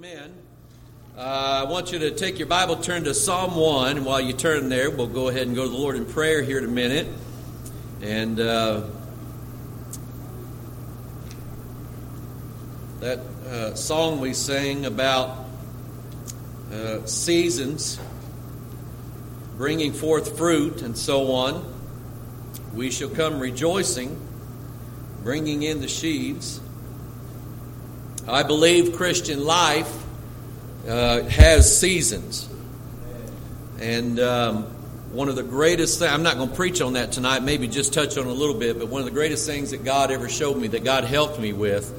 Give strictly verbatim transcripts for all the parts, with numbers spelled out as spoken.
Amen. Uh, I want you to take your Bible, turn to Psalm one, and while you turn there, we'll go ahead and go to the Lord in prayer here in a minute. And uh, that uh, song we sang about uh, seasons, bringing forth fruit, and so on. We shall come rejoicing, bringing in the sheaves. I believe Christian life uh, has seasons. And um, one of the greatest things, I'm not going to preach on that tonight, maybe just touch on it a little bit, but one of the greatest things that God ever showed me, that God helped me with,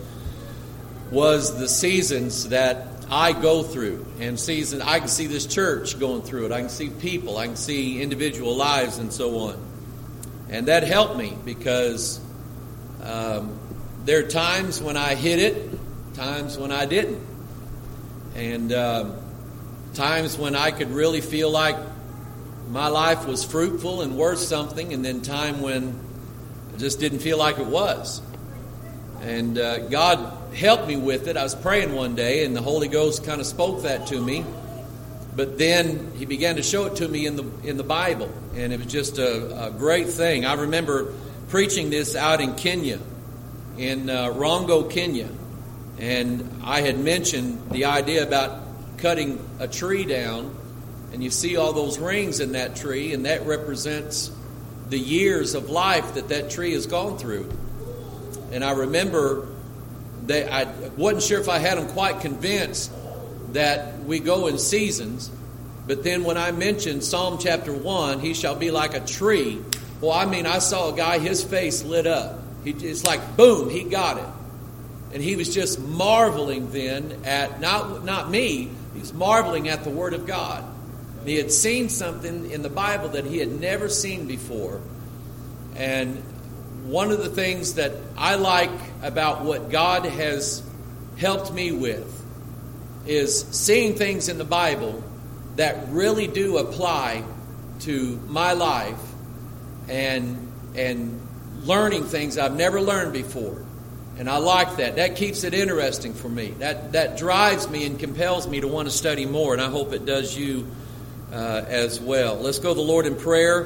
was the seasons that I go through. And season, I can see this church going through it. I can see people. I can see individual lives and so on. And that helped me because um, there are times when I hit it, times when I didn't. And uh, times when I could really feel like my life was fruitful and worth something, and then time when I just didn't feel like it was. And uh, God helped me with it. I was praying one day, and the Holy Ghost kind of spoke that to me. But then He began to show it to me in the in the Bible, and it was just a, a great thing. I remember preaching this out in Kenya, in uh, Rongo, Kenya. And I had mentioned the idea about cutting a tree down, and you see all those rings in that tree, and that represents the years of life that that tree has gone through. And I remember that I wasn't sure if I had them quite convinced that we go in seasons, but then when I mentioned Psalm chapter one, he shall be like a tree. Well, I mean, I saw a guy, his face lit up. He, it's like, boom, he got it. And he was just marveling then at, not not me, he was marveling at the Word of God. He had seen something in the Bible that he had never seen before. And one of the things that I like about what God has helped me with is seeing things in the Bible that really do apply to my life, and and learning things I've never learned before. And I like that. That keeps it interesting for me. That that drives me and compels me to want to study more, and I hope it does you uh, as well. Let's go to the Lord in prayer,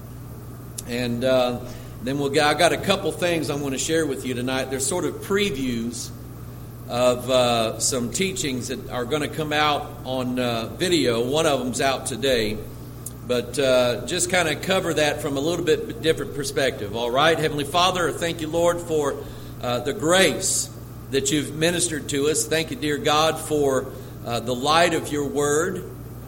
and uh, then we'll get, I got a couple things I'm going to share with you tonight. They're sort of previews of uh, some teachings that are going to come out on uh, video. One of them's out today. But uh, just kind of cover that from a little bit different perspective. All right? Heavenly Father, thank you, Lord, for uh, the grace that you've ministered to us. Thank you, dear God, for uh, the light of your word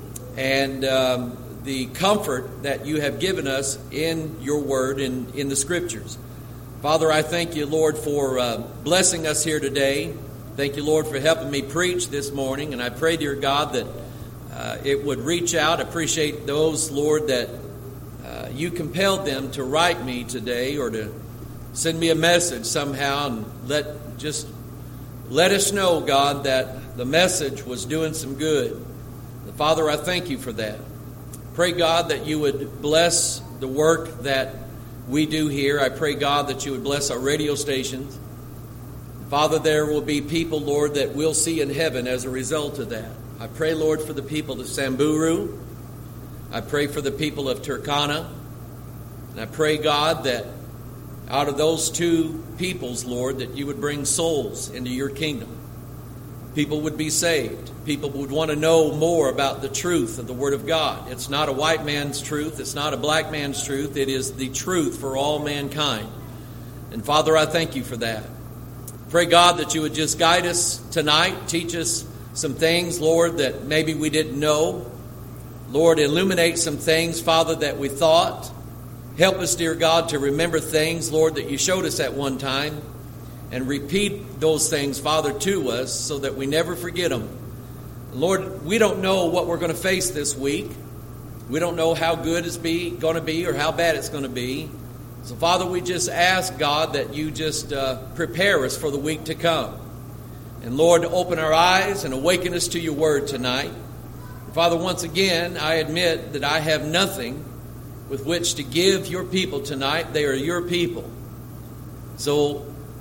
and um, the comfort that you have given us in your word and in the scriptures. Father, I thank you, Lord, for uh, blessing us here today. Thank you, Lord, for helping me preach this morning. And I pray, dear God, that uh, it would reach out. I appreciate those, Lord, that uh, you compelled them to write me today or to send me a message somehow, and let just let us know, God, that the message was doing some good. Father, I thank you for that. Pray, God, that you would bless the work that we do here. I pray, God, that you would bless our radio stations. Father, there will be people, Lord, that we'll see in heaven as a result of that. I pray, Lord, for the people of Samburu. I pray for the people of Turkana. And I pray, God, that out of those two peoples, Lord, that you would bring souls into your kingdom. People would be saved. People would want to know more about the truth of the Word of God. It's not a white man's truth. It's not a black man's truth. It is the truth for all mankind. And Father, I thank you for that. Pray, God, that you would just guide us tonight. Teach us some things, Lord, that maybe we didn't know. Lord, illuminate some things, Father, that we thought. Help us, dear God, to remember things, Lord, that you showed us at one time. And repeat those things, Father, to us so that we never forget them. Lord, we don't know what we're going to face this week. We don't know how good it's be, going to be or how bad it's going to be. So, Father, we just ask, God, that you just uh, prepare us for the week to come. And, Lord, open our eyes and awaken us to your word tonight. Father, once again, I admit that I have nothing with which to give your people tonight. They are your people. So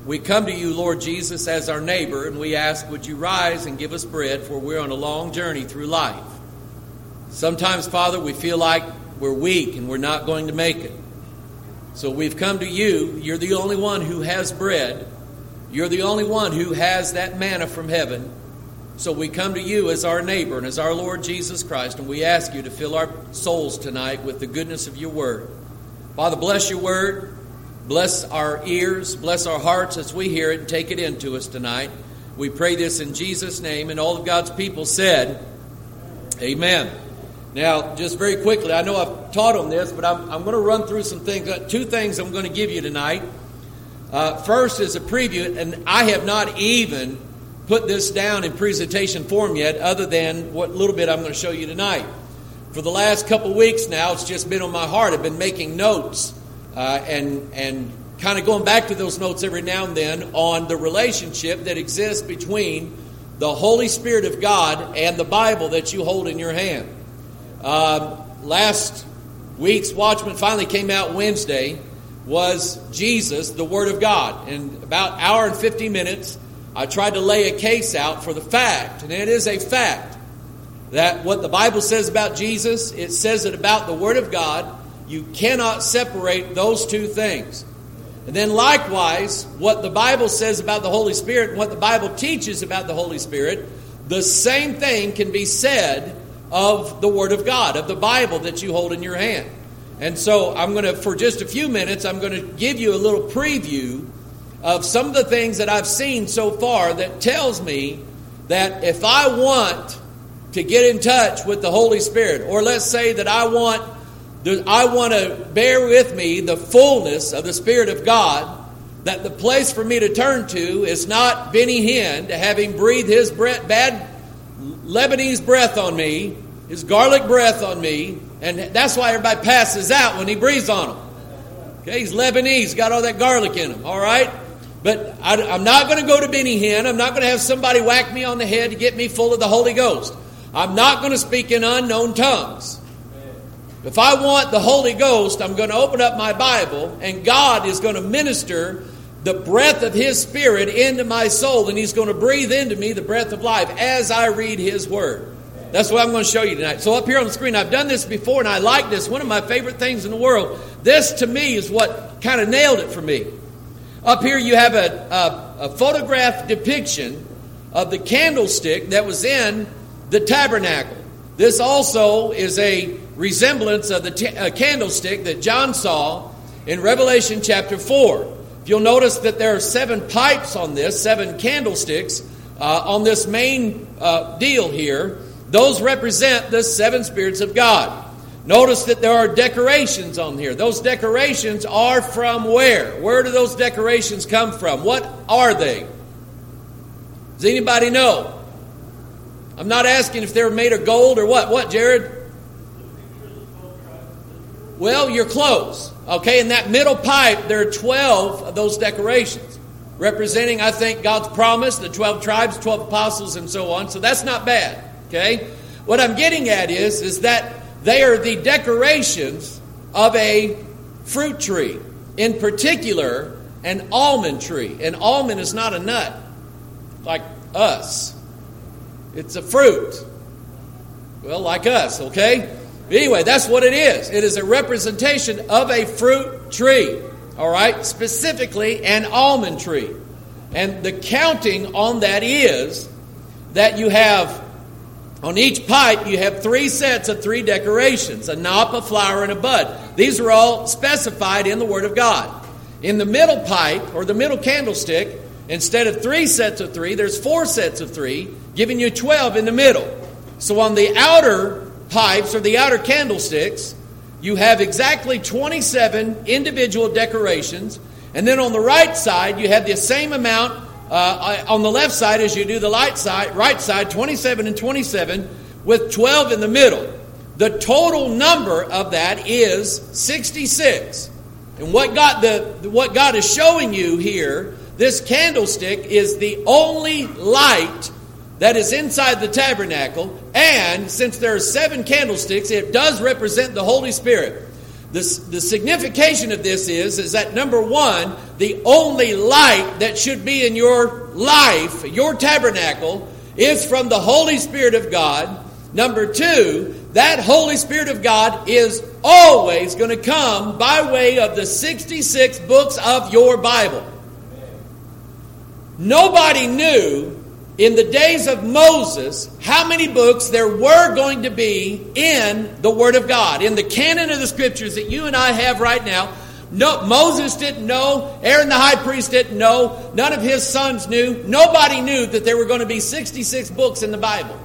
We come to you, Lord Jesus, as our neighbor, and we ask, would you rise and give us bread, for we're on a long journey through life. Sometimes, Father, we feel like we're weak and we're not going to make it. So we've come to you. You're the only one who has bread. You're the only one who has that manna from heaven. So we come to you as our neighbor and as our Lord Jesus Christ, and we ask you to fill our souls tonight with the goodness of your word. Father, bless your word. Bless our ears. Bless our hearts as we hear it and take it into us tonight. We pray this in Jesus' name, and all of God's people said, amen. Now, just very quickly, I know I've taught on this, but I'm, I'm going to run through some things. Two things I'm going to give you tonight. Uh, first is a preview, and I have not even put this down in presentation form yet, other than what little bit I'm going to show you tonight. For the last couple of weeks now, it's just been on my heart. I've been making notes uh, and and kind of going back to those notes every now and then on the relationship that exists between the Holy Spirit of God and the Bible that you hold in your hand. Uh, last week's Watchman finally came out Wednesday, was Jesus, the Word of God. And about an hour and fifty minutes, I tried to lay a case out for the fact, and it is a fact, that what the Bible says about Jesus, it says it about the Word of God. You cannot separate those two things. And then likewise, what the Bible says about the Holy Spirit and what the Bible teaches about the Holy Spirit, the same thing can be said of the Word of God, of the Bible that you hold in your hand. And so I'm going to, for just a few minutes, I'm going to give you a little preview of some of the things that I've seen so far that tells me that if I want to get in touch with the Holy Spirit, or let's say that I want, I want to bear with me the fullness of the Spirit of God, that the place for me to turn to is not Benny Hinn, to have him breathe his breath, bad Lebanese breath on me, his garlic breath on me, and that's why everybody passes out when he breathes on them. Okay, he's Lebanese, got all that garlic in him, all right? But I, I'm not going to go to Benny Hinn. I'm not going to have somebody whack me on the head to get me full of the Holy Ghost. I'm not going to speak in unknown tongues. If I want the Holy Ghost, I'm going to open up my Bible, and God is going to minister the breath of His Spirit into my soul, and He's going to breathe into me the breath of life as I read His Word. That's what I'm going to show you tonight. So up here on the screen, I've done this before, and I like this. One of my favorite things in the world. This, to me, is what kind of nailed it for me. Up here you have a, a, a photograph depiction of the candlestick that was in the tabernacle. This also is a resemblance of the t- uh, candlestick that John saw in Revelation chapter four. If you'll notice that there are seven pipes on this, seven candlesticks uh, on this main uh, deal here. Those represent the seven spirits of God. Notice that there are decorations on here. Those decorations are from where? Where do those decorations come from? What are they? Does anybody know? I'm not asking if they're made of gold or what. What, Jared? Well, you're close. Okay, in that middle pipe, there are twelve of those decorations, representing, I think, God's promise, the twelve tribes, twelve apostles, and so on. So that's not bad. Okay? What I'm getting at is, is that they are the decorations of a fruit tree. In particular, an almond tree. An almond is not a nut like us. It's a fruit. Well, like us, okay? Anyway, that's what it is. It is a representation of a fruit tree. All right? Specifically, an almond tree. And the counting on that is that you have, on each pipe, you have three sets of three decorations, a knop, a flower, and a bud. These are all specified in the Word of God. In the middle pipe, or the middle candlestick, instead of three sets of three, there's four sets of three, giving you twelve in the middle. So on the outer pipes, or the outer candlesticks, you have exactly twenty-seven individual decorations. And then on the right side, you have the same amount Uh, on the left side as you do the light side, right side, twenty-seven and twenty-seven, with twelve in the middle. The total number of that is sixty-six. And what God, the, what God is showing you here, this candlestick is the only light that is inside the tabernacle. And since there are seven candlesticks, it does represent the Holy Spirit. the, the signification of this is, is that number one, the only light that should be in your life, your tabernacle, is from the Holy Spirit of God. Number two, that Holy Spirit of God is always going to come by way of the sixty-six books of your Bible. Nobody knew in the days of Moses how many books there were going to be in the Word of God. In the canon of the Scriptures that you and I have right now, no, Moses didn't know, Aaron the high priest didn't know, none of his sons knew. Nobody knew that there were going to be sixty-six books in the Bible.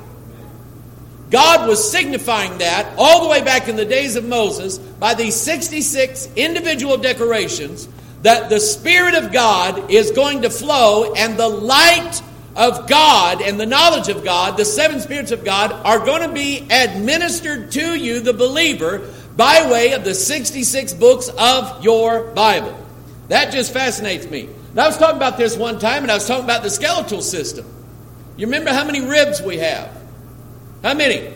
God was signifying that all the way back in the days of Moses by these sixty-six individual declarations that the Spirit of God is going to flow, and the light of God and the knowledge of God, the seven spirits of God, are going to be administered to you, the believer, by way of the sixty-six books of your Bible. That just fascinates me. And I was talking about this one time, and I was talking about the skeletal system. You remember how many ribs we have? How many?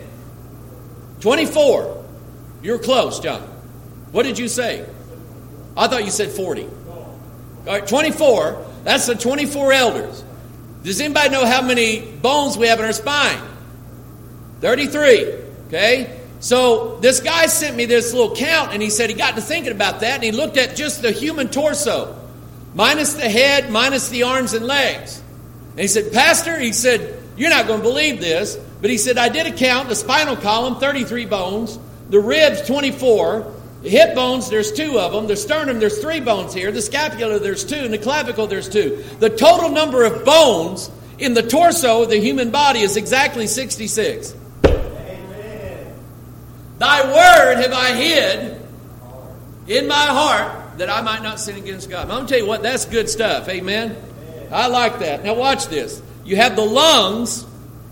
twenty-four. You're close, John. What did you say? I thought you said forty. All right, twenty-four. That's the twenty-four elders. Does anybody know how many bones we have in our spine? thirty-three. Okay? So this guy sent me this little count, and he said he got to thinking about that, and he looked at just the human torso, minus the head, minus the arms and legs. And he said, Pastor, he said, you're not going to believe this, but he said, I did a count, the spinal column, thirty-three bones, the ribs, twenty-four, the hip bones, there's two of them, the sternum, there's three bones here, the scapula, there's two, and the clavicle, there's two. The total number of bones in the torso of the human body is exactly sixty-six. Amen. Thy word have I hid in my heart that I might not sin against God. I'm going to tell you what, that's good stuff. Amen? Amen. I like that. Now watch this. You have the lungs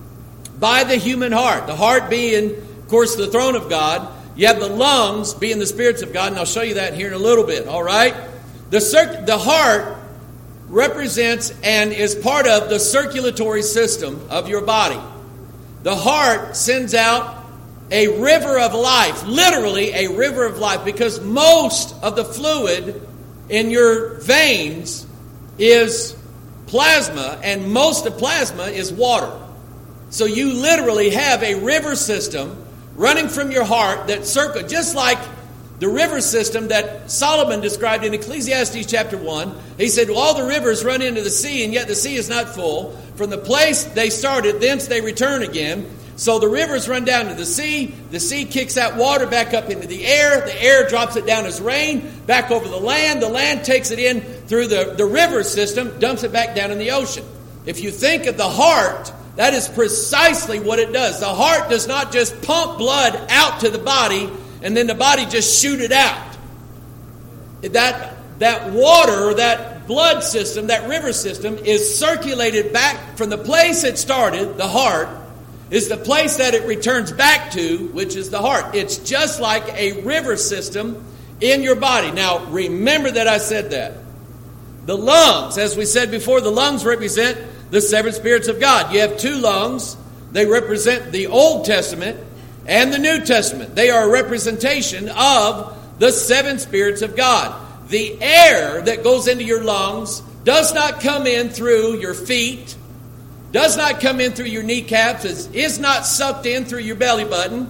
by the human heart. The heart being, of course, the throne of God. You have the lungs being the spirits of God, and I'll show you that here in a little bit, all right? The cir- the heart represents and is part of the circulatory system of your body. The heart sends out a river of life, literally a river of life, because most of the fluid in your veins is plasma, and most of plasma is water. So you literally have a river system running from your heart that circle, just like the river system that Solomon described in Ecclesiastes chapter one. He said, well, all the rivers run into the sea, and yet the sea is not full. From the place they started, thence they return again. So the rivers run down to the sea. The sea kicks that water back up into the air. The air drops it down as rain back over the land. The land takes it in through the, the river system, dumps it back down in the ocean. If you think of the heart, that is precisely what it does. The heart does not just pump blood out to the body and then the body just shoot it out. That, that water or that blood system, that river system, is circulated back from the place it started, the heart, is the place that it returns back to, which is the heart. It's just like a river system in your body. Now, remember that I said that. The lungs, as we said before, the lungs represent the seven spirits of God. You have two lungs. They represent the Old Testament and the New Testament. They are a representation of the seven spirits of God. The air that goes into your lungs does not come in through your feet, does not come in through your kneecaps, is not sucked in through your belly button.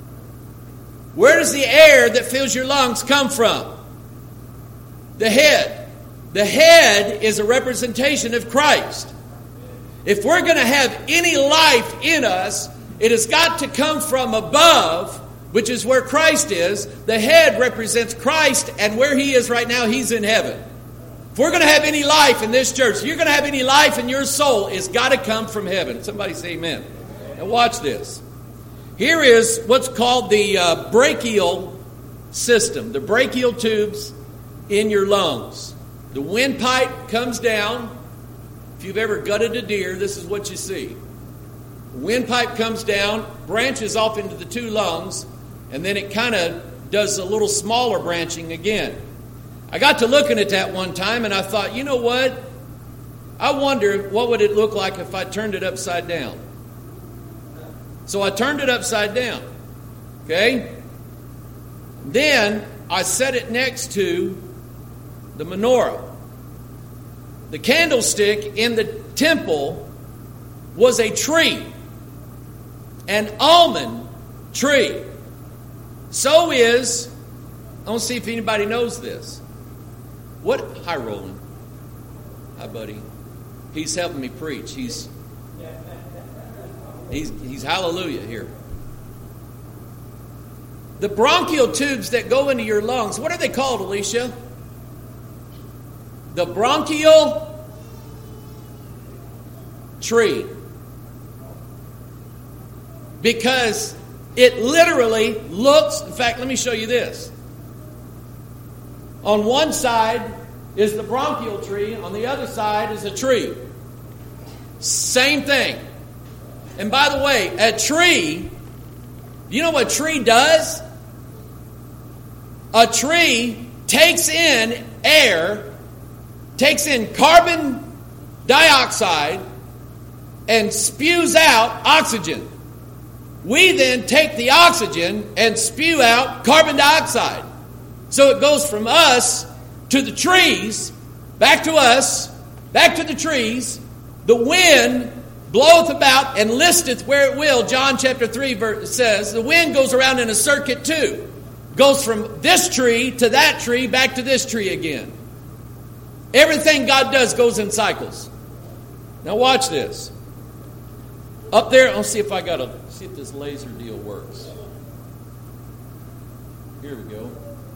Where does the air that fills your lungs come from? The head. The head is a representation of Christ. If we're going to have any life in us, it has got to come from above, which is where Christ is. The head represents Christ, and where He is right now, He's in heaven. If we're going to have any life in this church, if you're going to have any life in your soul, it's got to come from heaven. Somebody say amen. Now watch this. Here is what's called the uh, brachial system, the brachial tubes in your lungs. The windpipe comes down. If you've ever gutted a deer, this is what you see. The windpipe comes down, branches off into the two lungs, and then it kind of does a little smaller branching again. I got to looking at that one time, and I thought, you know what? I wonder what would it look like if I turned it upside down. So I turned it upside down. Okay? Then I set it next to the menorah. The candlestick in the temple was a tree, an almond tree. So is, I want to see if anybody knows this. What? Hi, Roland. Hi, buddy. He's helping me preach. He's he's he's hallelujah here. The bronchial tubes that go into your lungs, what are they called, Alicia? The bronchial tree. Because it literally looks, in fact, let me show you this. On one side is the bronchial tree, on the other side is a tree. Same thing. And by the way, a tree, you know what a tree does? A tree takes in air, takes in carbon dioxide, and spews out oxygen. We then take the oxygen and spew out carbon dioxide. So it goes from us to the trees, back to us, back to the trees. The wind bloweth about and listeth where it will. John chapter three verse says, the wind goes around in a circuit too. Goes from this tree to that tree, back to this tree again. Everything God does goes in cycles. Now watch this. Up there, I'll see if I got to see if this laser deal works. Here we go.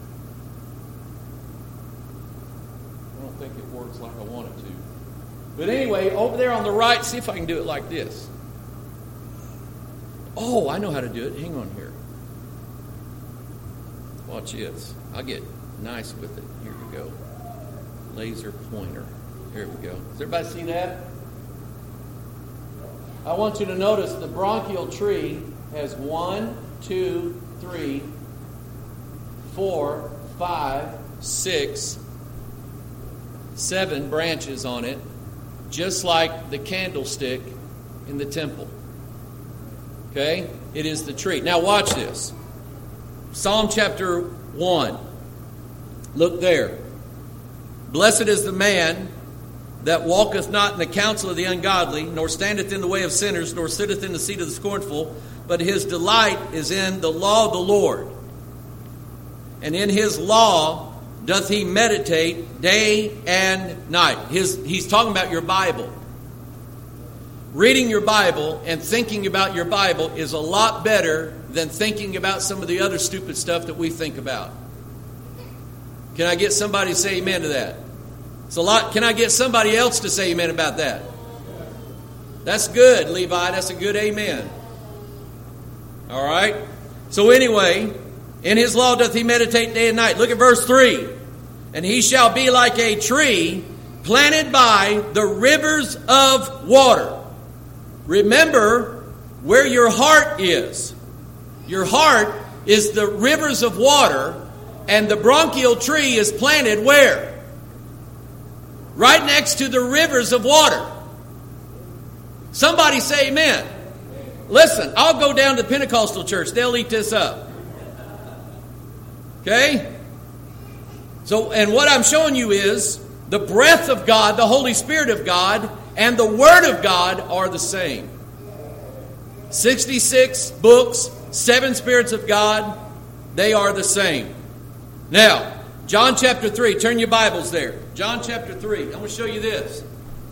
I don't think it works like I want it to. But anyway, over there on the right, see if I can do it like this. Oh, I know how to do it. Hang on here. Watch this. I'll get nice with it. Here we go. Laser pointer. Here we go. Does everybody see that? I want you to notice the bronchial tree has one, two, three, four, five, six, seven branches on it, just like the candlestick in the temple. Okay? It is the tree. Now watch this. Psalm chapter one. Look there. Blessed is the man that walketh not in the counsel of the ungodly, nor standeth in the way of sinners, nor sitteth in the seat of the scornful, but his delight is in the law of the Lord. And in his law doth he meditate day and night. His, he's talking about your Bible. Reading your Bible and thinking about your Bible is a lot better than thinking about some of the other stupid stuff that we think about. Can I get somebody to say amen to that? It's a lot. Can I get somebody else to say amen about that? That's good, Levi. That's a good amen. All right. So anyway, in his law doth he meditate day and night. Look at verse three. And he shall be like a tree planted by the rivers of water. Remember where your heart is. Your heart is the rivers of water, and the bronchial tree is planted where? Right next to the rivers of water. Somebody say amen. Listen, I'll go down to the Pentecostal church. They'll eat this up. Okay? So, and what I'm showing you is the breath of God, the Holy Spirit of God, and the Word of God are the same. sixty-six books, seven spirits of God, they are the same. Now, John chapter three, turn your Bibles there. John chapter three, I'm going to show you this.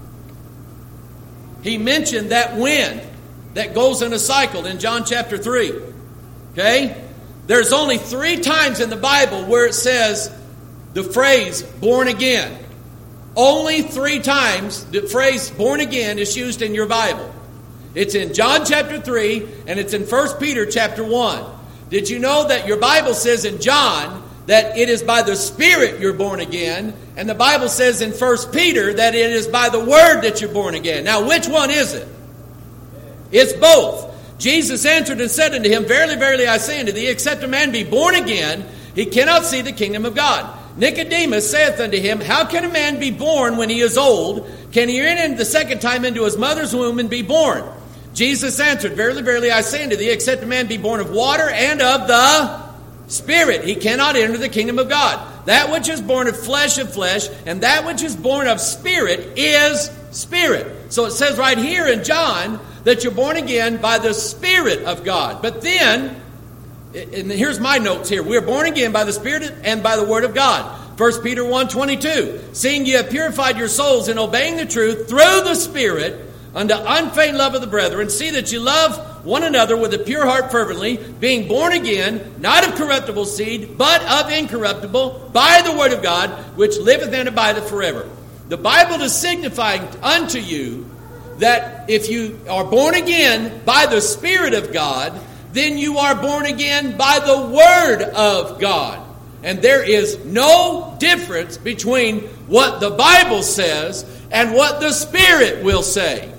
He mentioned that wind that goes in a cycle in John chapter three. Okay? There's only three times in the Bible where it says the phrase born again. Only three times the phrase born again is used in your Bible. It's in John chapter three and it's in First Peter chapter one. Did you know that your Bible says in John that it is by the Spirit you're born again, and the Bible says in First Peter that it is by the Word that you're born again? Now, which one is it? It's both. Jesus answered and said unto him, Verily, verily, I say unto thee, except a man be born again, he cannot see the kingdom of God. Nicodemus saith unto him, How can a man be born when he is old? Can he enter the second time into his mother's womb and be born? Jesus answered, Verily, verily, I say unto thee, except a man be born of water and of the spirit, he cannot enter the kingdom of God. That which is born of flesh of flesh, and that which is born of spirit is spirit. So it says right here in John that you're born again by the Spirit of God. But then, and here's my notes here, we're born again by the Spirit and by the Word of God. First Peter one twenty-two, seeing ye have purified your souls in obeying the truth through the Spirit unto unfeigned love of the brethren, see that you love one another with a pure heart fervently, being born again, not of corruptible seed, but of incorruptible, by the Word of God, which liveth and abideth forever. The Bible is signifying unto you that if you are born again by the Spirit of God, then you are born again by the Word of God. And there is no difference between what the Bible says and what the Spirit will say.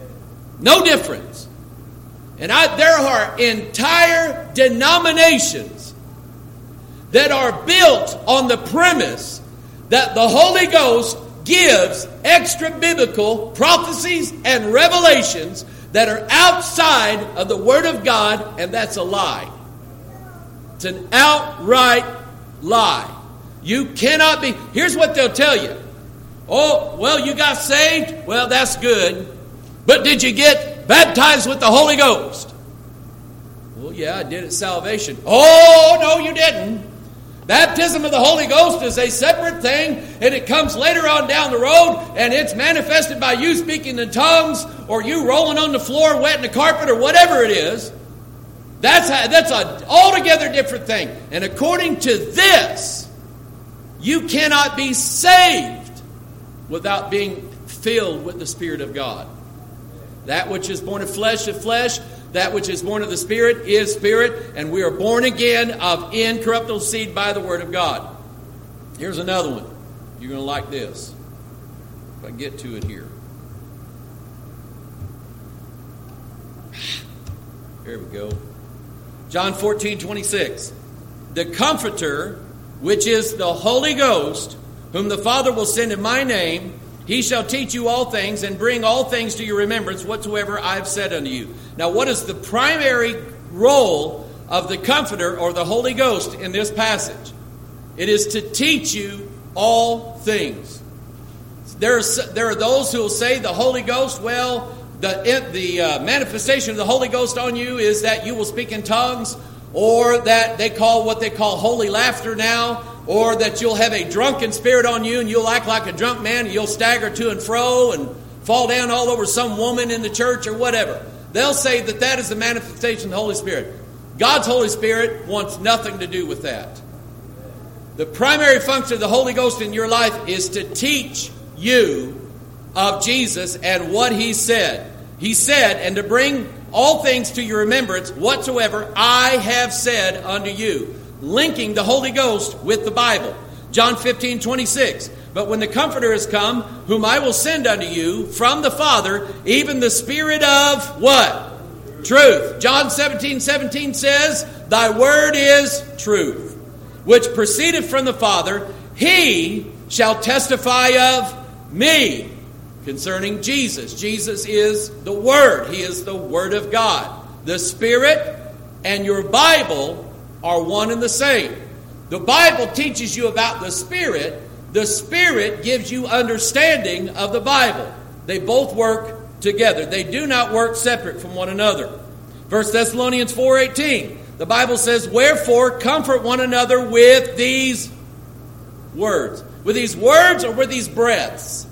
No difference. And I, there are entire denominations that are built on the premise that the Holy Ghost gives extra biblical prophecies and revelations that are outside of the Word of God, and that's a lie. It's an outright lie. You cannot be. Here's what they'll tell you. Oh, well, you got saved? Well, that's good. But did you get baptized with the Holy Ghost? Well, yeah, I did at salvation. Oh, no, you didn't. Baptism of the Holy Ghost is a separate thing, and it comes later on down the road, and it's manifested by you speaking in tongues, or you rolling on the floor, wetting the carpet, or whatever it is. That's a, that's an altogether different thing. And according to this, you cannot be saved without being filled with the Spirit of God. That which is born of flesh of flesh, that which is born of the Spirit is spirit, and we are born again of incorruptible seed by the Word of God. Here's another one. You're going to like this. If I get to it here. Here we go. John fourteen twenty-six. The Comforter, which is the Holy Ghost, whom the Father will send in my name, he shall teach you all things and bring all things to your remembrance whatsoever I have said unto you. Now, what is the primary role of the Comforter or the Holy Ghost in this passage? It is to teach you all things. There are, there are those who will say the Holy Ghost, well, the, the uh, manifestation of the Holy Ghost on you is that you will speak in tongues, or that they call what they call holy laughter now, or that you'll have a drunken spirit on you and you'll act like a drunk man and you'll stagger to and fro and fall down all over some woman in the church or whatever. They'll say that that is the manifestation of the Holy Spirit. God's Holy Spirit wants nothing to do with that. The primary function of the Holy Ghost in your life is to teach you of Jesus and what He said. He said, and to bring all things to your remembrance whatsoever I have said unto you. Linking the Holy Ghost with the Bible. John fifteen twenty-six. But when the Comforter is come, whom I will send unto you from the Father, even the Spirit of what? Truth. John seventeen seventeen says, thy word is truth, which proceedeth from the Father. He shall testify of me concerning Jesus. Jesus is the Word. He is the Word of God. The Spirit and your Bible are one and the same. The Bible teaches you about the Spirit. The Spirit gives you understanding of the Bible. They both work together. They do not work separate from one another. First Thessalonians four eighteen. The Bible says, wherefore comfort one another with these words. With these words or with these breaths?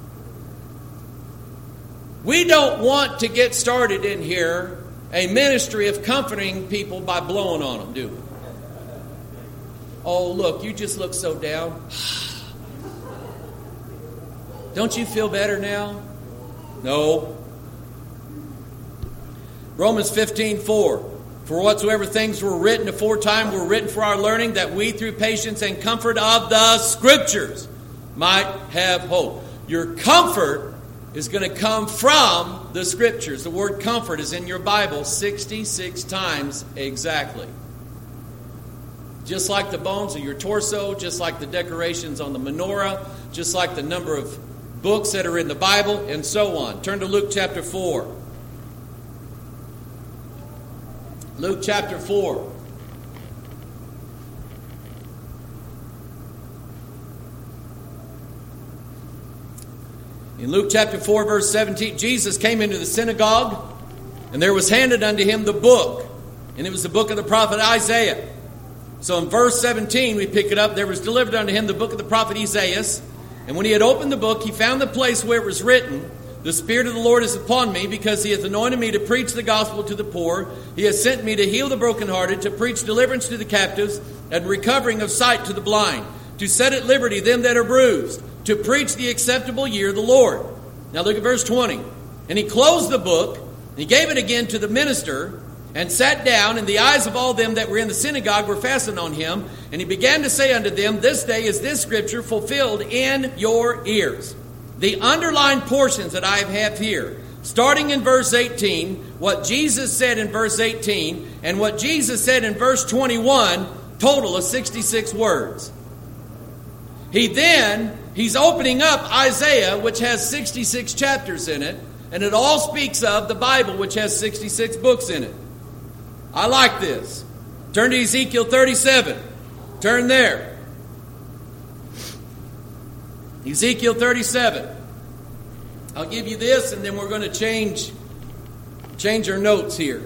We don't want to get started in here a ministry of comforting people by blowing on them, do we? Oh, look, you just look so down. Don't you feel better now? No. Romans fifteen four. For whatsoever things were written aforetime were written for our learning, that we through patience and comfort of the Scriptures might have hope. Your comfort is going to come from the Scriptures. The word comfort is in your Bible sixty-six times exactly. Just like the bones of your torso, just like the decorations on the menorah, just like the number of books that are in the Bible, and so on. Turn to Luke chapter four. Luke chapter four. In Luke chapter four, verse seventeen, Jesus came into the synagogue, and there was handed unto him the book, and it was the book of the prophet Isaiah. So in verse seventeen, we pick it up, there was delivered unto him the book of the prophet Isaiah, and when he had opened the book, he found the place where it was written, The Spirit of the Lord is upon me, because he hath anointed me to preach the gospel to the poor. He has sent me to heal the brokenhearted, to preach deliverance to the captives, and recovering of sight to the blind, to set at liberty them that are bruised, to preach the acceptable year of the Lord. Now look at verse twenty. And he closed the book, and he gave it again to the minister, and sat down, and the eyes of all them that were in the synagogue were fastened on him. And he began to say unto them, This day is this scripture fulfilled in your ears. The underlined portions that I have here, starting in verse eighteen, what Jesus said in verse eighteen, and what Jesus said in verse twenty-one, total of sixty-six words. He then, he's opening up Isaiah, which has sixty-six chapters in it, and it all speaks of the Bible, which has sixty-six books in it. I like this. Turn to Ezekiel thirty-seven. Turn there. Ezekiel thirty-seven. I'll give you this, and then we're going to change, change our notes here.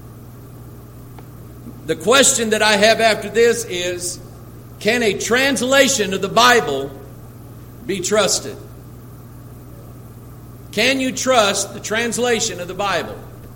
The question that I have after this is, can a translation of the Bible be trusted? Can you trust the translation of the Bible?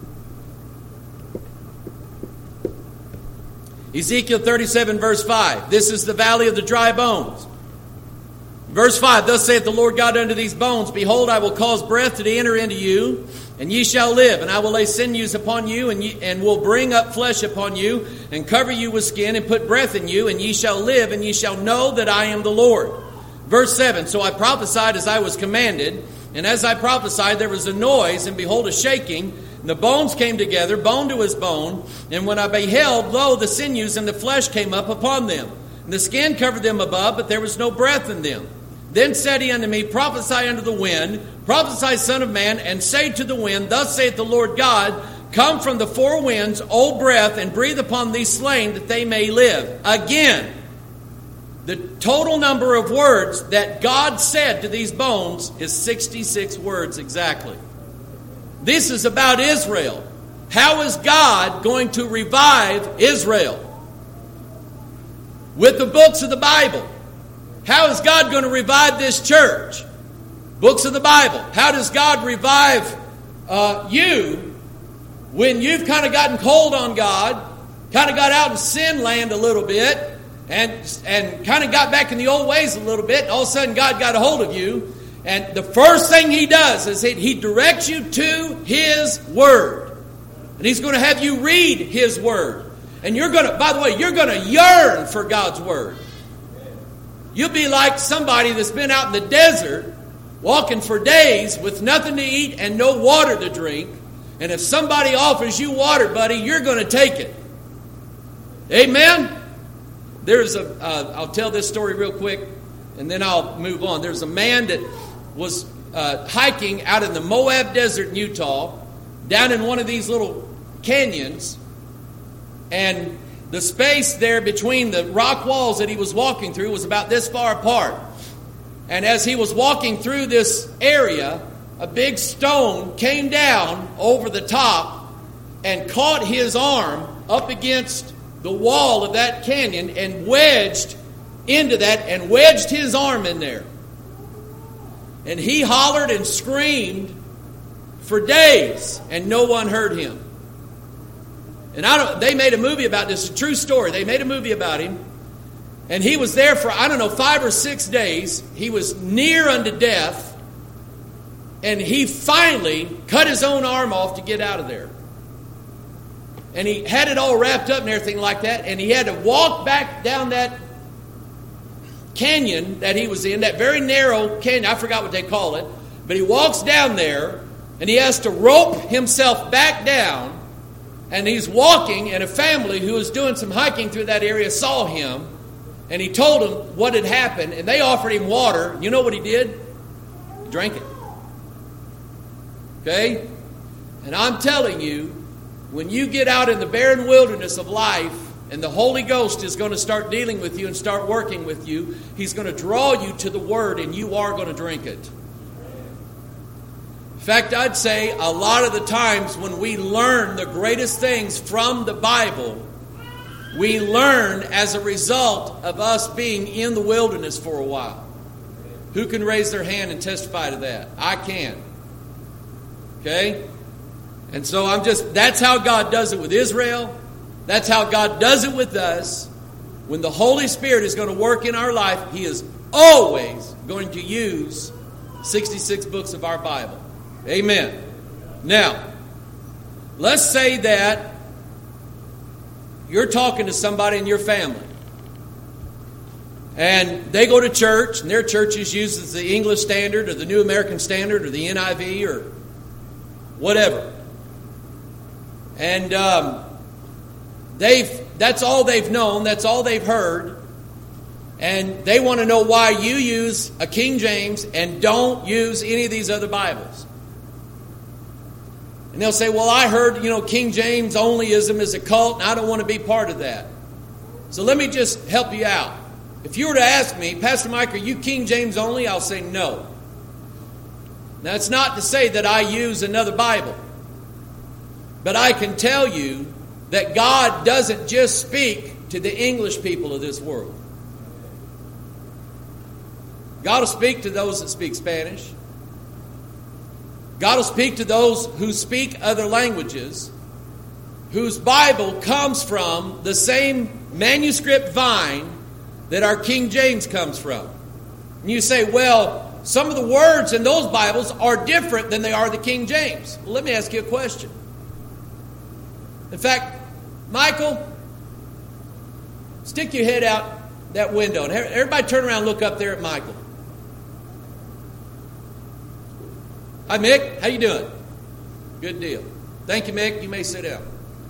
Ezekiel thirty-seven, verse five. This is the valley of the dry bones. Verse five, Thus saith the Lord God unto these bones, Behold, I will cause breath to enter into you, and ye shall live. And I will lay sinews upon you, and, ye, and will bring up flesh upon you, and cover you with skin, and put breath in you, and ye shall live, and ye shall know that I am the Lord. Verse seven, So I prophesied as I was commanded, and as I prophesied there was a noise, and behold a shaking, and the bones came together, bone to his bone. And when I beheld, lo, the sinews and the flesh came up upon them. And the skin covered them above, but there was no breath in them. Then said he unto me, Prophesy unto the wind, prophesy, son of man, and say to the wind, Thus saith the Lord God, Come from the four winds, O breath, and breathe upon these slain, that they may live. Again, the total number of words that God said to these bones is sixty-six words exactly. This is about Israel. How is God going to revive Israel? With the books of the Bible. How is God going to revive this church? Books of the Bible. How does God revive uh, you when you've kind of gotten cold on God, kind of got out in sin land a little bit, and, and kind of got back in the old ways a little bit, and all of a sudden God got a hold of you, and the first thing He does is He directs you to His Word. And He's going to have you read His Word. And you're going to, by the way, you're going to yearn for God's Word. You'll be like somebody that's been out in the desert, walking for days with nothing to eat and no water to drink. And if somebody offers you water, buddy, you're going to take it. Amen? There's a, uh, I'll tell this story real quick, and then I'll move on. There's a man that was uh, hiking out in the Moab Desert in Utah, down in one of these little canyons, and the space there between the rock walls that he was walking through was about this far apart. And as he was walking through this area, a big stone came down over the top and caught his arm up against the wall of that canyon and wedged into that and wedged his arm in there. And he hollered and screamed for days, and no one heard him. And I don't, they made a movie about this. It's a true story. They made a movie about him. And he was there for, I don't know, five or six days. He was near unto death. And he finally cut his own arm off to get out of there. And he had it all wrapped up and everything like that. And he had to walk back down that canyon that he was in, that very narrow canyon. I forgot what they call it. But he walks down there, and he has to rope himself back down. And he's walking, and a family who was doing some hiking through that area saw him, and he told them what had happened, and they offered him water. You know what he did? He drank it. Okay? And I'm telling you, when you get out in the barren wilderness of life, and the Holy Ghost is going to start dealing with you and start working with you, He's going to draw you to the Word, and you are going to drink it. fact, I'd say a lot of the times when we learn the greatest things from the Bible, we learn as a result of us being in the wilderness for a while. Who can raise their hand and testify to that? I can. Okay? And so I'm just, that's how God does it with Israel. That's how God does it with us. When the Holy Spirit is going to work in our life, He is always going to use sixty-six books of our Bible. Amen. Now, let's say that you're talking to somebody in your family, and they go to church, and their church uses the English Standard or the New American Standard or the N I V or whatever. And um, they've that's all they've known, that's all they've heard. And they want to know why you use a King James and don't use any of these other Bibles. And they'll say, well, I heard, you know, King James onlyism is a cult, and I don't want to be part of that. So let me just help you out. If you were to ask me, Pastor Mike, are you King James only? I'll say no. Now, it's not to say that I use another Bible. But I can tell you that God doesn't just speak to the English people of this world. God will speak to those that speak Spanish. God will speak to those who speak other languages, whose Bible comes from the same manuscript vine that our King James comes from. And you say, well, some of the words in those Bibles are different than they are the King James. Well, let me ask you a question. In fact, Michael, stick your head out that window. And everybody turn around and look up there at Michael. Hi, Mick. How you doing? Good deal. Thank you, Mick. You may sit down.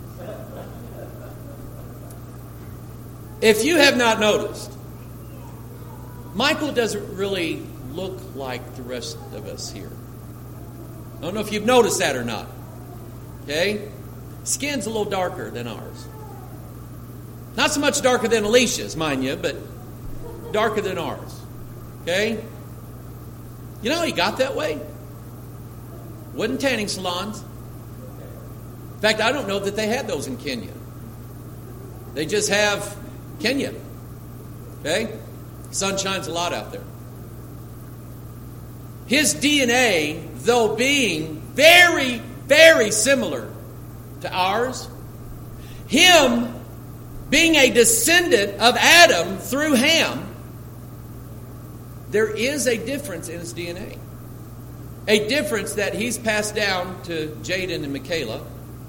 If you have not noticed, Michael doesn't really look like the rest of us here. I don't know if you've noticed that or not. Okay? Skin's a little darker than ours. Not so much darker than Alicia's, mind you, but darker than ours. Okay? You know how he got that way? Wasn't tanning salons. In fact, I don't know that they had those in Kenya. They just have Kenya. Okay? Sun shines a lot out there. His D N A, though being very, very similar to ours, him being a descendant of Adam through Ham, there is a difference in his D N A. A difference that he's passed down to Jaden and Michaela.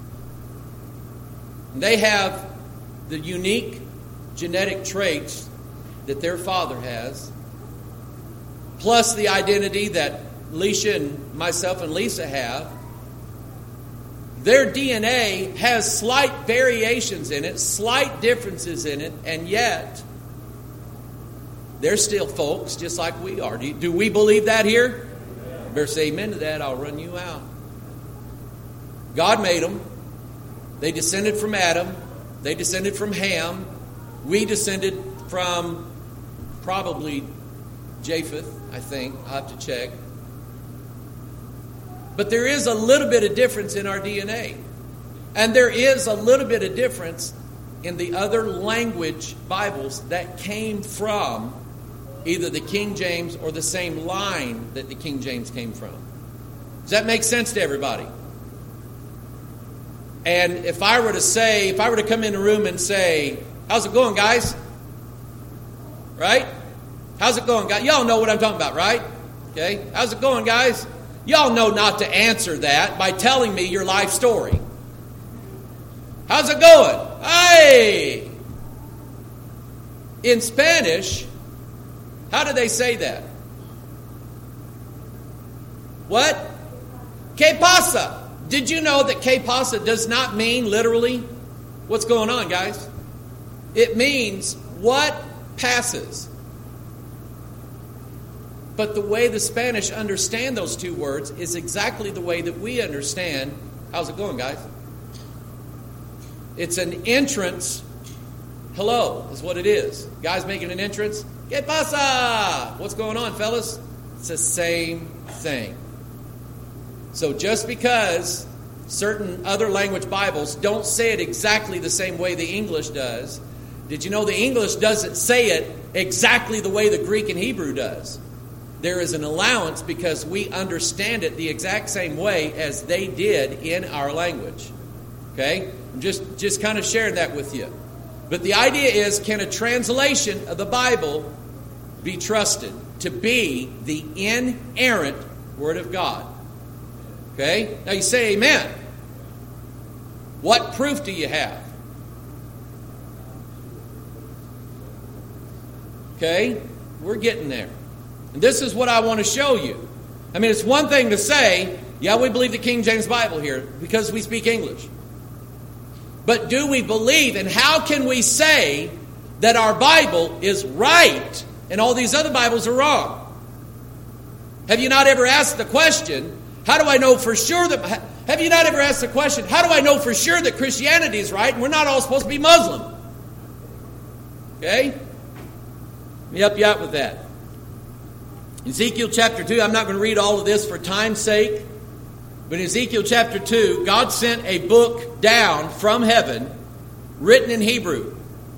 They have the unique genetic traits that their father has, plus the identity that Alicia and myself and Lisa have. Their D N A has slight variations in it, slight differences in it, and yet they're still folks just like we are. Do, you, do we believe that here? You better say amen to that. I'll run you out. God made them. They descended from Adam. They descended from Ham. We descended from probably Japheth, I think. I'll have to check. But there is a little bit of difference in our D N A. And there is a little bit of difference in the other language Bibles that came from either the King James or the same line that the King James came from. Does that make sense to everybody? And if I were to say, if I were to come in a room and say, how's it going, guys? Right? How's it going, guys? Y'all know what I'm talking about, right? Okay. How's it going, guys? Y'all know not to answer that by telling me your life story. How's it going? Hey! In Spanish, how do they say that? What? ¿Qué pasa? Did you know that ¿qué pasa does not mean literally what's going on, guys? It means what passes. But the way the Spanish understand those two words is exactly the way that we understand. How's it going, guys? It's an entrance. Hello is what it is. Guys making an entrance. ¿Qué pasa? What's going on, fellas? It's the same thing. So just because certain other language Bibles don't say it exactly the same way the English does, did you know the English doesn't say it exactly the way the Greek and Hebrew does? There is an allowance because we understand it the exact same way as they did in our language. Okay? I'm just, just kind of sharing that with you. But the idea is, can a translation of the Bible be trusted to be the inerrant Word of God? Okay? Now you say amen. What proof do you have? Okay? We're getting there. And this is what I want to show you. I mean, it's one thing to say, yeah, we believe the King James Bible here because we speak English. But do we believe, and how can we say that our Bible is right and all these other Bibles are wrong? Have you not ever asked the question, how do I know for sure that... Have you not ever asked the question, how do I know for sure that Christianity is right and we're not all supposed to be Muslim? Okay? Let me help you out with that. Ezekiel chapter two, I'm not going to read all of this for time's sake, but in Ezekiel chapter two, God sent a book down from heaven written in Hebrew.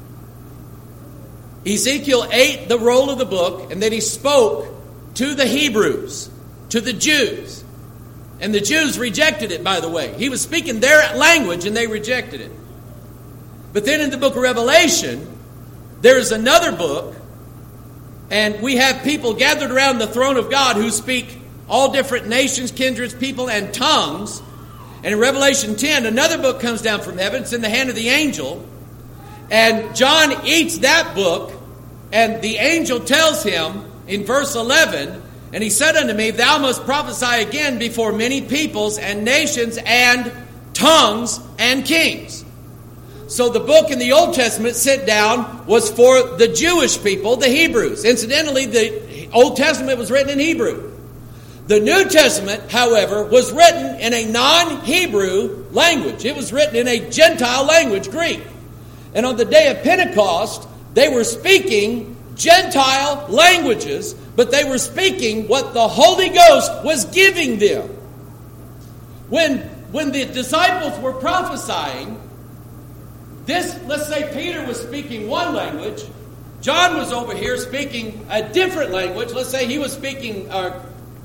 Ezekiel ate the roll of the book, and then he spoke to the Hebrews, to the Jews. And the Jews rejected it, by the way. He was speaking their language, and they rejected it. But then in the book of Revelation, there is another book, and we have people gathered around the throne of God who speak all different nations, kindreds, people, and tongues. And in Revelation ten, another book comes down from heaven. It's in the hand of the angel. And John eats that book, and the angel tells him in verse eleven, and he said unto me, thou must prophesy again before many peoples and nations and tongues and kings. So the book in the Old Testament sent down was for the Jewish people, the Hebrews. Incidentally, the Old Testament was written in Hebrew. The New Testament, however, was written in a non-Hebrew language. It was written in a Gentile language, Greek. And on the day of Pentecost, they were speaking Gentile languages, but they were speaking what the Holy Ghost was giving them. When, when the disciples were prophesying, this, let's say Peter was speaking one language, John was over here speaking a different language. Let's say he was speaking uh,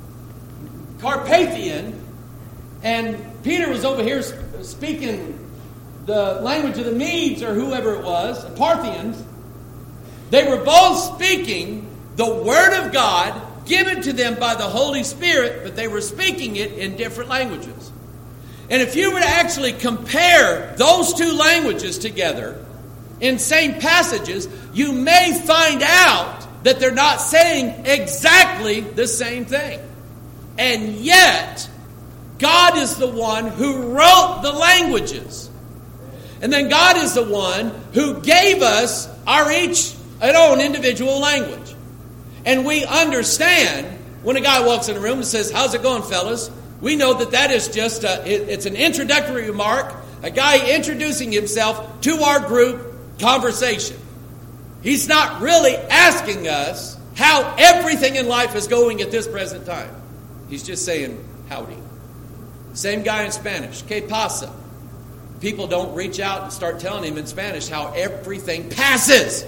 Carpathian, and Peter was over here speaking the language of the Medes or whoever it was, the Parthians. They were both speaking the Word of God given to them by the Holy Spirit, but they were speaking it in different languages. And if you were to actually compare those two languages together in same passages, you may find out that they're not saying exactly the same thing. And yet, God is the one who wrote the languages. And then God is the one who gave us our each and own individual language. And we understand when a guy walks in a room and says, how's it going, fellas? We know that that is just a, it, it's an introductory remark, a guy introducing himself to our group conversation. He's not really asking us how everything in life is going at this present time. He's just saying, howdy. Same guy in Spanish, que pasa? People don't reach out and start telling him in Spanish how everything passes.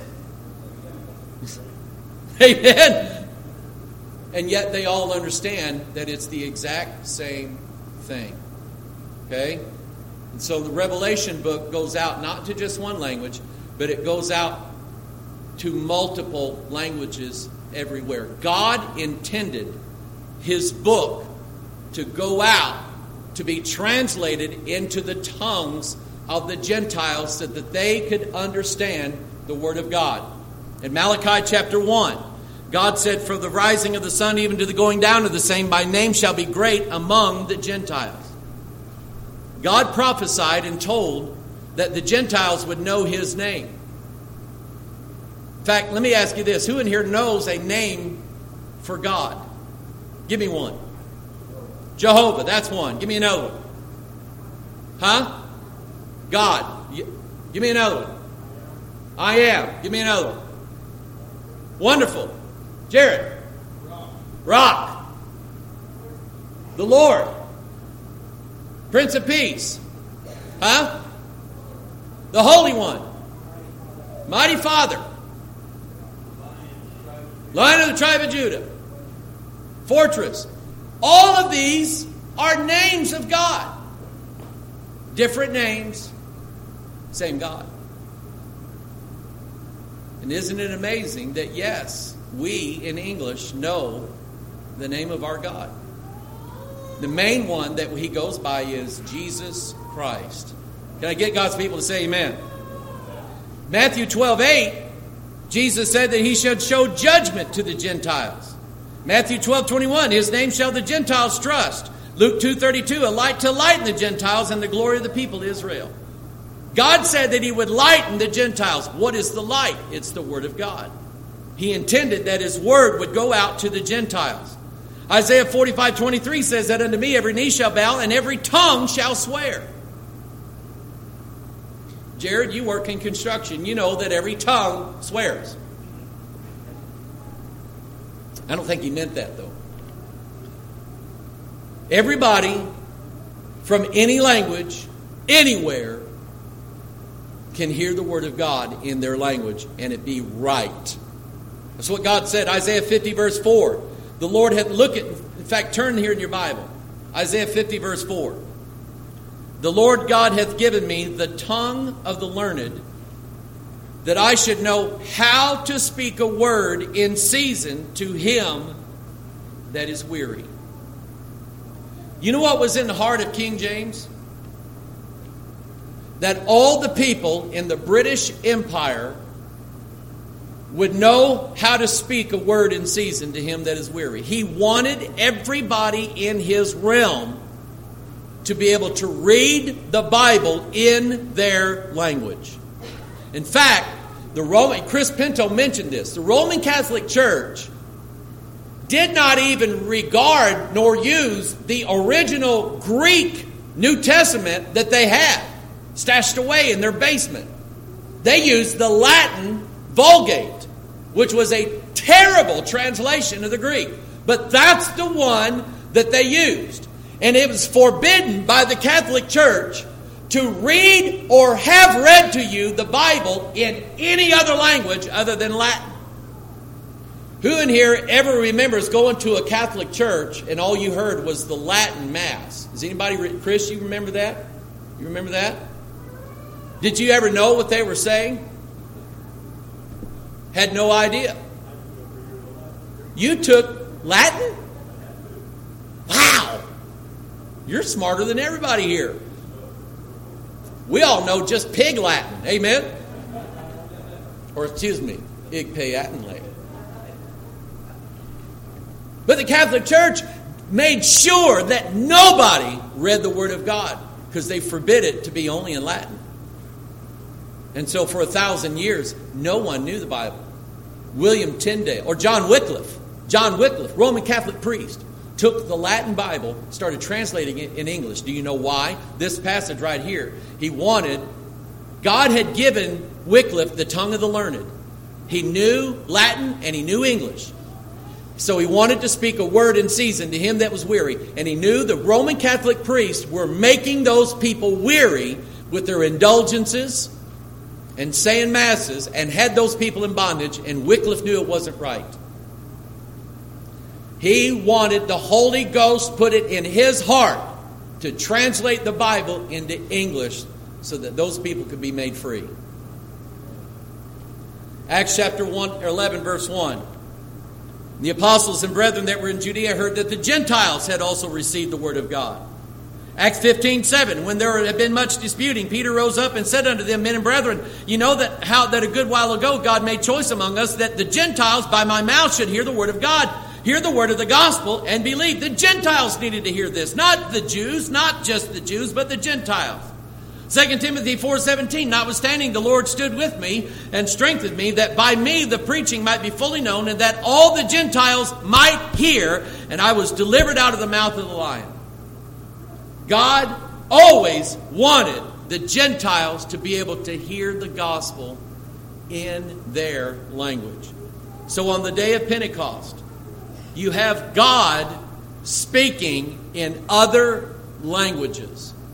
Amen. And yet they all understand that it's the exact same thing. Okay? And so the Revelation book goes out not to just one language, but it goes out to multiple languages everywhere. God intended His book to go out, to be translated into the tongues of the Gentiles so that they could understand the Word of God. In Malachi chapter one, God said, from the rising of the sun even to the going down of the same, my name shall be great among the Gentiles. God prophesied and told that the Gentiles would know His name. In fact, let me ask you this. Who in here knows a name for God? Give me one. Jehovah, that's one. Give me another one. Huh? God. Give me another one. I am. Give me another one. Wonderful. Jared. Rock. Rock. The Lord. Prince of Peace. Huh? The Holy One. Mighty Father. Lion of the tribe of Judah. Fortress. All of these are names of God. Different names, same God. And isn't it amazing that, yes, we in English know the name of our God? The main one that he goes by is Jesus Christ. Can I get God's people to say amen? Matthew twelve eight, Jesus said that he should show judgment to the Gentiles. Matthew twelve twenty-one, his name shall the Gentiles trust. Luke two thirty-two, a light to lighten the Gentiles and the glory of the people of Israel. God said that he would lighten the Gentiles. What is the light? It's the Word of God. He intended that his Word would go out to the Gentiles. Isaiah forty-five twenty-three says that unto me every knee shall bow and every tongue shall swear. Jared, you work in construction. You know that every tongue swears. I don't think he meant that, though. Everybody from any language, anywhere, can hear the Word of God in their language and it be right. That's what God said. Isaiah fifty verse four. The Lord hath looked at, in fact, turn here in your Bible. Isaiah fifty verse four. The Lord God hath given me the tongue of the learned, that I should know how to speak a word in season to him that is weary. You know what was in the heart of King James? That all the people in the British Empire would know how to speak a word in season to him that is weary. He wanted everybody in his realm to be able to read the Bible in their language. In fact, the Roman, Chris Pinto mentioned this, the Roman Catholic Church did not even regard nor use the original Greek New Testament that they had stashed away in their basement. They used the Latin Vulgate, which was a terrible translation of the Greek. But that's the one that they used. And it was forbidden by the Catholic Church to read or have read to you the Bible in any other language other than Latin. Who in here ever remembers going to a Catholic church and all you heard was the Latin Mass? Does anybody, Chris, you remember that? You remember that? Did you ever know what they were saying? Had no idea. You took Latin? Wow! You're smarter than everybody here. We all know just pig Latin. Amen? Or excuse me, ig pay Latin. But the Catholic Church made sure that nobody read the Word of God because they forbid it to be only in Latin. And so for a thousand years, no one knew the Bible. William Tyndale, or John Wycliffe, John Wycliffe, Roman Catholic priest, took the Latin Bible, started translating it in English. Do you know why? This passage right here. He wanted, God had given Wycliffe the tongue of the learned. He knew Latin and he knew English. So he wanted to speak a word in season to him that was weary. And he knew the Roman Catholic priests were making those people weary with their indulgences and saying masses and had those people in bondage. And Wycliffe knew it wasn't right. He wanted the Holy Ghost put it in his heart to translate the Bible into English so that those people could be made free. Acts chapter one, eleven, verse one. The apostles and brethren that were in Judea heard that the Gentiles had also received the word of God. Acts fifteen, seven. When there had been much disputing, Peter rose up and said unto them, Men and brethren, you know that how that a good while ago God made choice among us that the Gentiles by my mouth should hear the word of God. Hear the word of the gospel and believe. The Gentiles needed to hear this. Not the Jews, not just the Jews, but the Gentiles. Second Timothy four seventeen, notwithstanding the Lord stood with me and strengthened me, that by me the preaching might be fully known, and that all the Gentiles might hear, and I was delivered out of the mouth of the lion. God always wanted the Gentiles to be able to hear the gospel in their language. So on the day of Pentecost, you have God speaking in other languages.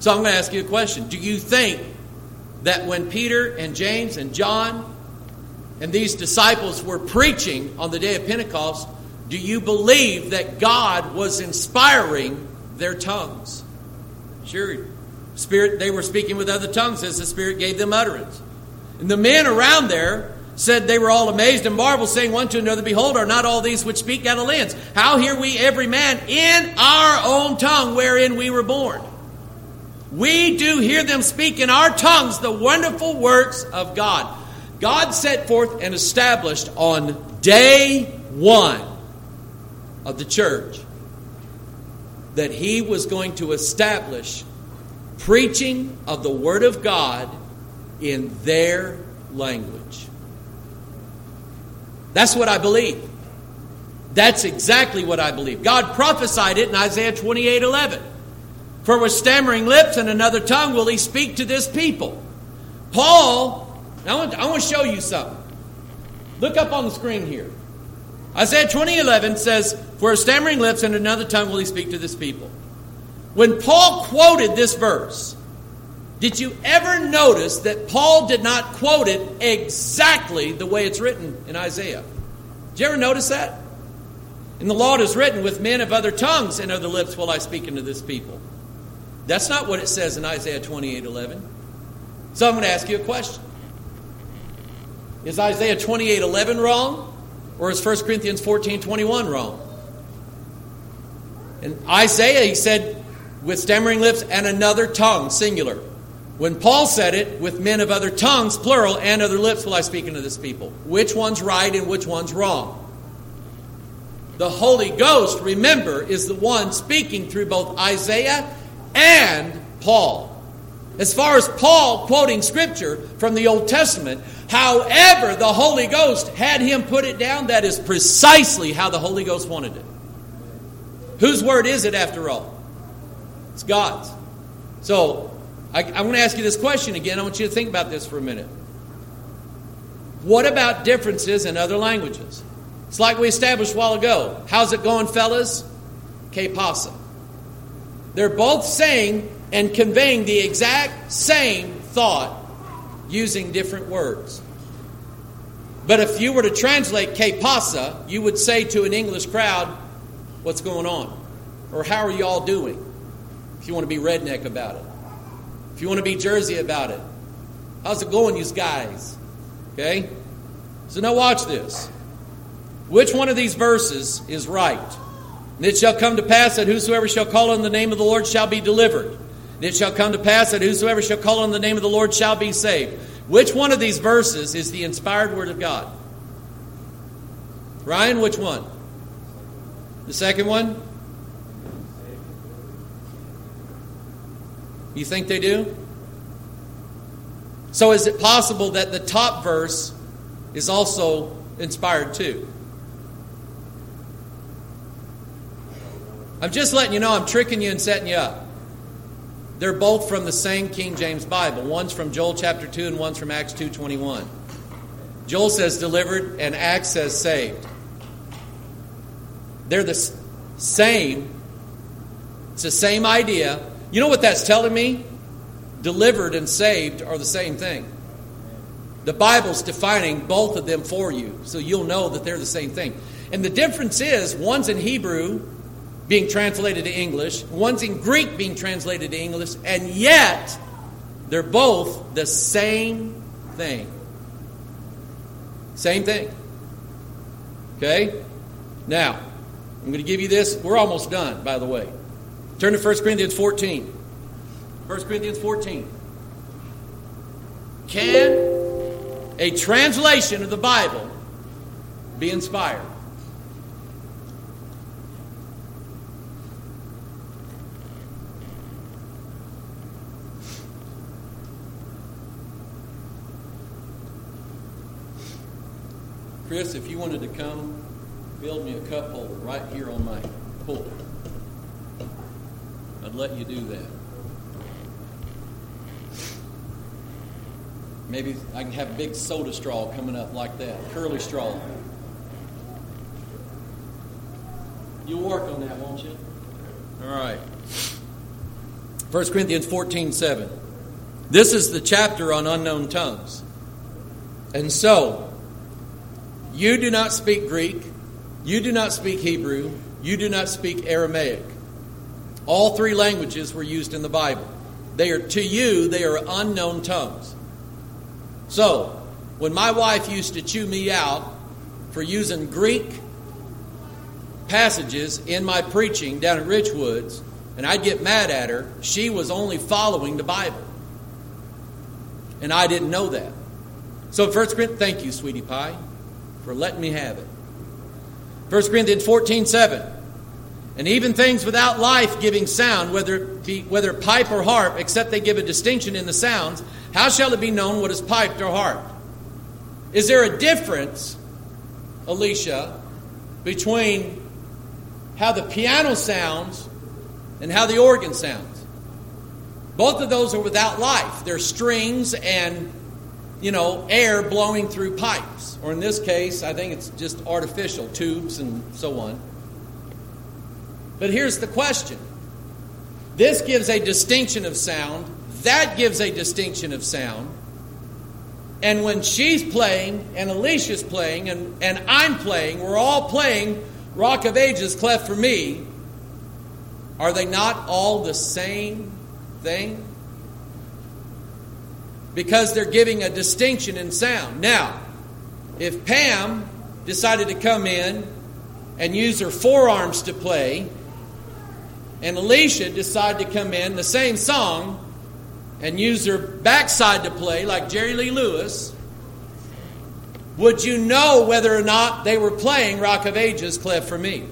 So I'm going to ask you a question. Do you think that when Peter and James and John and these disciples were preaching on the day of Pentecost, do you believe that God was inspiring their tongues? Sure. Spirit, they were speaking with other tongues as the Spirit gave them utterance. And the men around there said they were all amazed and marveled, saying one to another, Behold, are not all these which speak Galileans? How hear we every man in our own tongue wherein we were born? We do hear them speak in our tongues the wonderful works of God. God set forth and established on day one of the church that He was going to establish preaching of the Word of God in their language. That's what I believe. That's exactly what I believe. God prophesied it in Isaiah twenty-eight eleven. For with stammering lips and another tongue will He speak to this people. Paul, I want, I want to show you something. Look up on the screen here. Isaiah twenty eleven says, For with stammering lips and another tongue will He speak to this people. When Paul quoted this verse, did you ever notice that Paul did not quote it exactly the way it's written in Isaiah? Did you ever notice that? In the law it is written, With men of other tongues and other lips will I speak unto this people. That's not what it says in Isaiah twenty-eight eleven. So I'm going to ask you a question. Is Isaiah twenty-eight eleven wrong? Or is First Corinthians fourteen twenty-one wrong? In Isaiah he said, with stammering lips and another tongue, singular. When Paul said it, with men of other tongues, plural, and other lips will I speak unto this people. Which one's right and which one's wrong? The Holy Ghost, remember, is the one speaking through both Isaiah and Paul. As far as Paul quoting Scripture from the Old Testament, however the Holy Ghost had him put it down, that is precisely how the Holy Ghost wanted it. Whose word is it after all? It's God's. So, I, I'm going to ask you this question again. I want you to think about this for a minute. What about differences in other languages? It's like we established a while ago. How's it going, fellas? Que pasa? They're both saying and conveying the exact same thought using different words. But if you were to translate que pasa, you would say to an English crowd, what's going on? Or how are you all doing? If you want to be redneck about it. If you want to be Jersey about it. How's it going, you guys? Okay? So now watch this. Which one of these verses is right? And it shall come to pass that whosoever shall call on the name of the Lord shall be delivered. And it shall come to pass that whosoever shall call on the name of the Lord shall be saved. Which one of these verses is the inspired word of God? Ryan, which one? The second one? You think they do? So is it possible that the top verse is also inspired too? I'm just letting you know I'm tricking you and setting you up. They're both from the same King James Bible. One's from Joel chapter two and one's from Acts two twenty-one. Joel says delivered and Acts says saved. They're the same. It's the same idea. You know what that's telling me? Delivered and saved are the same thing. The Bible's defining both of them for you, so you'll know that they're the same thing. And the difference is, one's in Hebrew being translated to English, one's in Greek being translated to English, and yet they're both the same thing. Same thing. Okay? Now, I'm going to give you this. We're almost done, by the way. Turn to First Corinthians fourteen. First Corinthians fourteen. Can a translation of the Bible be inspired? Chris, if you wanted to come, build me a cup holder right here on my pulpit. I'd let you do that. Maybe I can have a big soda straw coming up like that, curly straw. You'll work on that, won't you? All right. First Corinthians fourteen seven. This is the chapter on unknown tongues. And so, you do not speak Greek, you do not speak Hebrew, you do not speak Aramaic. All three languages were used in the Bible. They are, to you, they are unknown tongues. So, when my wife used to chew me out for using Greek passages in my preaching down at Richwoods, and I'd get mad at her, she was only following the Bible. And I didn't know that. So First Corinthians, thank you, sweetie pie, for letting me have it. First Corinthians fourteen seven. And even things without life giving sound, whether it be whether pipe or harp, except they give a distinction in the sounds, how shall it be known what is piped or harped? Is there a difference, Alicia, between how the piano sounds and how the organ sounds? Both of those are without life. They're strings and, you know, air blowing through pipes. Or in this case, I think it's just artificial tubes and so on. But here's the question. This gives a distinction of sound. That gives a distinction of sound. And when she's playing and Alicia's playing and, and I'm playing, we're all playing Rock of Ages, Cleft for Me. Are they not all the same thing? Because they're giving a distinction in sound. Now, if Pam decided to come in and use her forearms to play, and Alicia decided to come in the same song and use her backside to play like Jerry Lee Lewis, would you know whether or not they were playing Rock of Ages, Cleft for Me?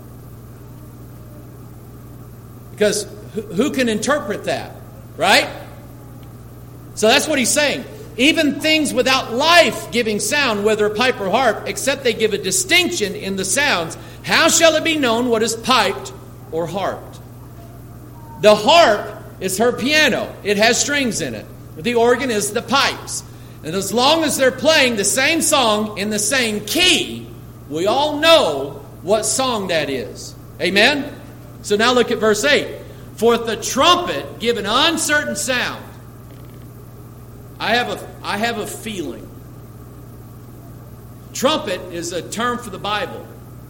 Because who can interpret that, right? So that's what he's saying. Even things without life giving sound, whether pipe or harp, except they give a distinction in the sounds, how shall it be known what is piped or harped? The harp is her piano. It has strings in it. The organ is the pipes. And as long as they're playing the same song in the same key, we all know what song that is. Amen? So now look at verse eight. For the trumpet give an uncertain sound. I have a, I have a feeling. Trumpet is a term for the Bible.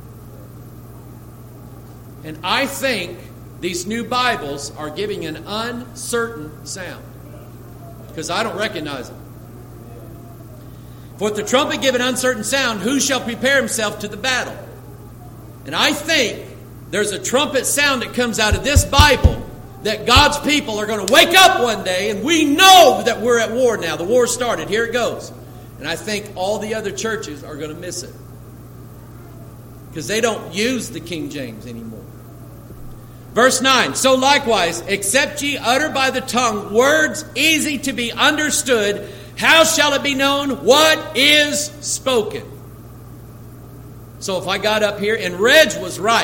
And I think these new Bibles are giving an uncertain sound. Because I don't recognize it. For if the trumpet give an uncertain sound, who shall prepare himself to the battle? And I think there's a trumpet sound that comes out of this Bible that God's people are going to wake up one day, and we know that we're at war now. The war started. Here it goes. And I think all the other churches are going to miss it. Because they don't use the King James anymore. Verse nine, so likewise, except ye utter by the tongue words easy to be understood, how shall it be known what is spoken? So if I got up here, and Reg was right.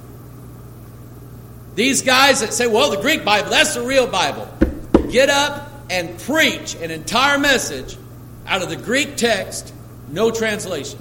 These guys that say, well, the Greek Bible, that's the real Bible. Get up and preach an entire message out of the Greek text, no translation.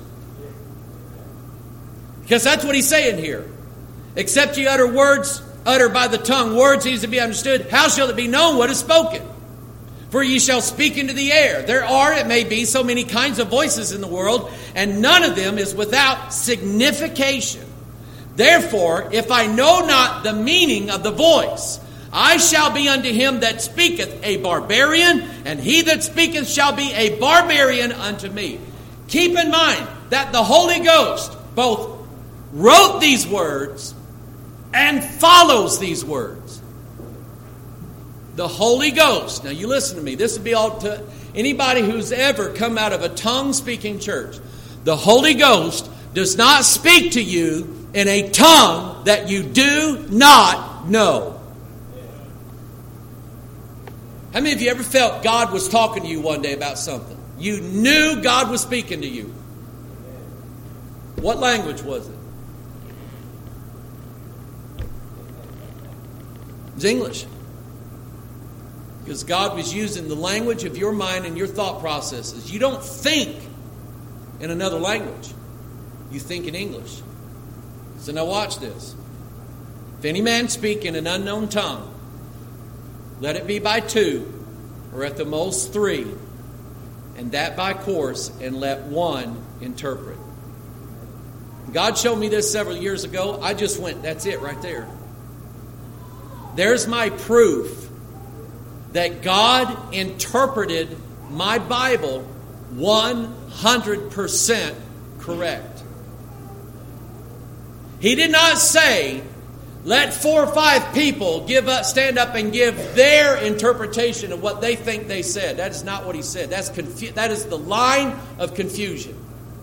Because that's what he's saying here. Except ye utter words, utter by the tongue, words easy to be understood, how shall it be known what is spoken? For ye shall speak into the air. There are, it may be, so many kinds of voices in the world, and none of them is without signification. Therefore, if I know not the meaning of the voice, I shall be unto him that speaketh a barbarian, and he that speaketh shall be a barbarian unto me. Keep in mind that the Holy Ghost both wrote these words and follows these words. The Holy Ghost. Now you listen to me. This would be all to anybody who's ever come out of a tongue-speaking church. The Holy Ghost does not speak to you in a tongue that you do not know. How many of you ever felt God was talking to you one day about something? You knew God was speaking to you. What language was it? It was English. Because God was using the language of your mind and your thought processes. You don't think in another language. You think in English. So now watch this. If any man speak in an unknown tongue, Let it be by two, or at the most three, and that by course, and let one interpret. God showed me this several years ago. I just went, that's it right there. There's my proof that God interpreted my Bible one hundred percent correct. He did not say, let four or five people give up, stand up and give their interpretation of what they think they said. That is not what he said. That's confu- that is the line of confusion.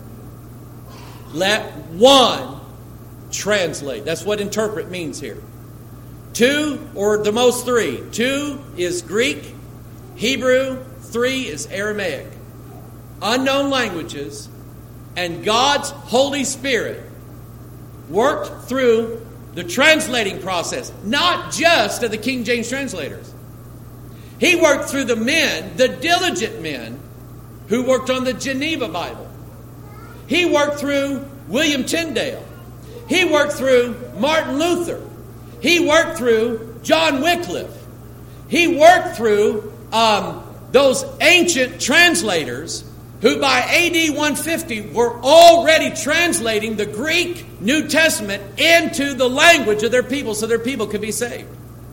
Let one translate. That's what interpret means here. Two, or the most three. Two is Greek, Hebrew, three is Aramaic. Unknown languages, and God's Holy Spirit worked through the translating process, not just of the King James translators. He worked through the men, the diligent men, who worked on the Geneva Bible. He worked through William Tyndale. He worked through Martin Luther. He worked through John Wycliffe. He worked through um, those ancient translators who by A D one fifty were already translating the Greek New Testament into the language of their people so their people could be saved.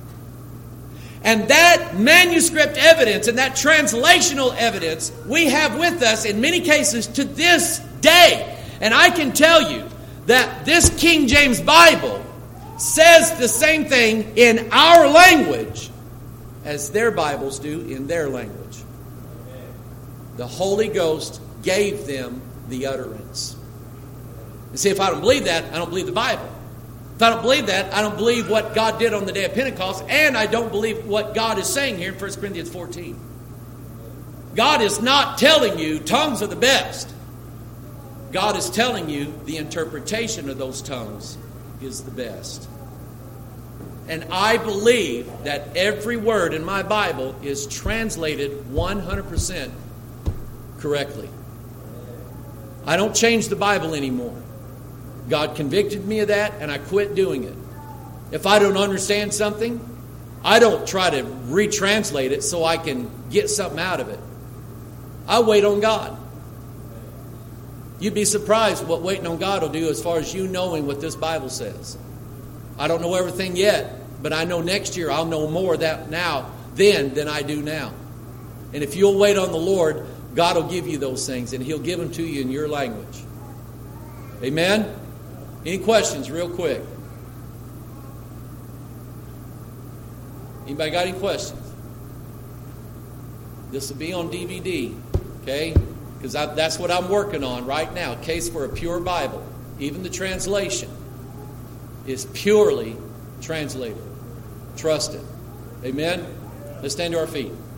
And that manuscript evidence and that translational evidence we have with us in many cases to this day. And I can tell you that this King James Bible says the same thing in our language as their Bibles do in their language. The Holy Ghost gave them the utterance. And see, if I don't believe that, I don't believe the Bible. If I don't believe that, I don't believe what God did on the day of Pentecost, and I don't believe what God is saying here in First Corinthians fourteen. God is not telling you tongues are the best. God is telling you the interpretation of those tongues is the best. And I believe that every word in my Bible is translated one hundred percent correctly. I don't change the Bible anymore. God convicted me of that, and I quit doing it. If I don't understand something, I don't try to retranslate it so I can get something out of it. I wait on God. You'd be surprised what waiting on God will do as far as you knowing what this Bible says. I don't know everything yet, but I know next year I'll know more of that now then than I do now. And if you'll wait on the Lord, God will give you those things, and He'll give them to you in your language. Amen? Any questions real quick? Anybody got any questions? This will be on D V D, okay? Because that's what I'm working on right now. Case for a Pure Bible. Even the translation is purely translated. Trust it. Amen? Let's stand to our feet.